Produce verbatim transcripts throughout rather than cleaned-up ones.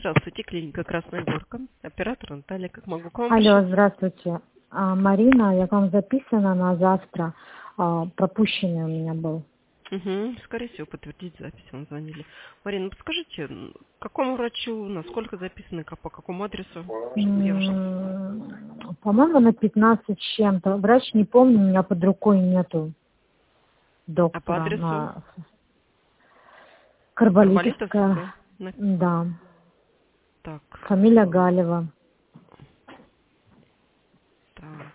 Здравствуйте, клиника Красная Горка. Оператор Наталья, как могу к вам Алло, обращаться? здравствуйте. А, Марина, я к вам записана на завтра. А, пропущенный у меня был. Угу, скорее всего, подтвердить запись, вам звонили. Марина, подскажите, м, к какому врачу, насколько записаны, как- по какому адресу, чтобы я уже... М, По-моему, на пятнадцать с чем-то. Врач не помню, у меня под рукой нету А по доктора. адресу На Карболитовская. Карболитовская? На- Да. Так, Фамилия Галева. так.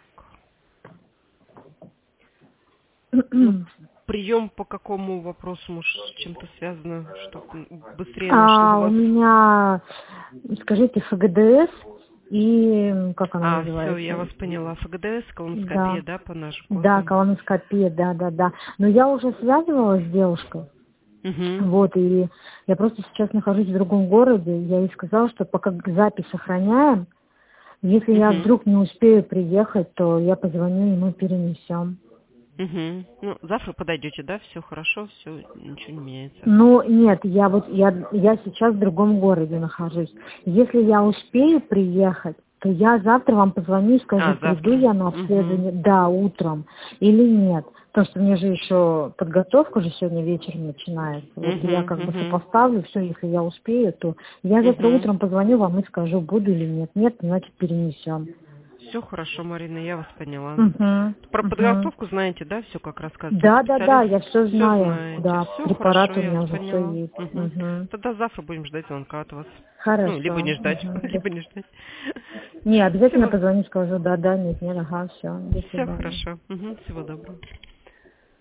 Ну, прием по какому вопросу, может, с чем-то связано, чтобы быстрее нашли А, у вас? меня, скажите, ФГДС и как она А, все, называется? я вас поняла. ФГДС, колоноскопия, Да. да, по нашим Да, кодам? колоноскопия, да, да, да. Но я уже связывалась с девушкой. Угу. Вот, и я просто сейчас нахожусь в другом городе. Я ей сказала, что пока запись сохраняем, если я Угу. вдруг не успею приехать, то я позвоню, и мы перенесем. Угу. Ну, завтра подойдете, да? Все хорошо, все, ничего не меняется. Ну, нет, я вот, я, я сейчас в другом городе нахожусь. Если я успею приехать, то я завтра вам позвоню и скажу, А, приду завтра. я на Угу. обследование, да, утром или нет. Потому что мне же еще подготовка же сегодня вечером начинается. Вот я как бы Угу. сопоставлю все, если я успею, то я завтра Угу. утром позвоню вам и скажу, буду или нет. Нет, значит перенесем. Все хорошо, Марина, я вас поняла. Угу, Про угу. подготовку знаете, да, все как рассказывать. Вот Да, да, да, специалист, я все все знаю. знаете. Да, Все хорошо, препараты у я меня вас уже все поняла. есть. Угу. Угу. Тогда завтра будем ждать звонка от вас. Ну, либо Хорошо. не ждать, Угу. либо не ждать. Не, обязательно Всего, позвоню, скажу, да, да, нет, нет, ага, все, до все свидания. хорошо. Угу. Всего доброго.